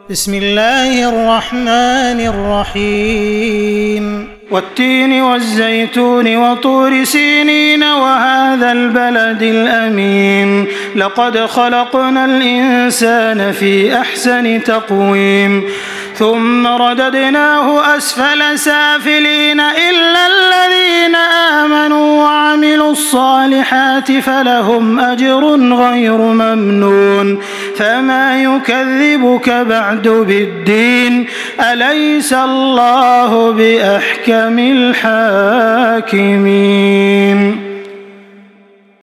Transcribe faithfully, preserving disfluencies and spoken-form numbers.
بسم الله الرحمن الرحيم والتين والزيتون وطور سينين وهذا البلد الأمين لقد خلقنا الإنسان في أحسن تقويم ثم رددناه أسفل سافلين إلا الذين آمنوا وعملوا الصالحات فلهم أجر غير ممنون فما يكذبك بعد بالدين أليس الله بأحكم الحاكمين.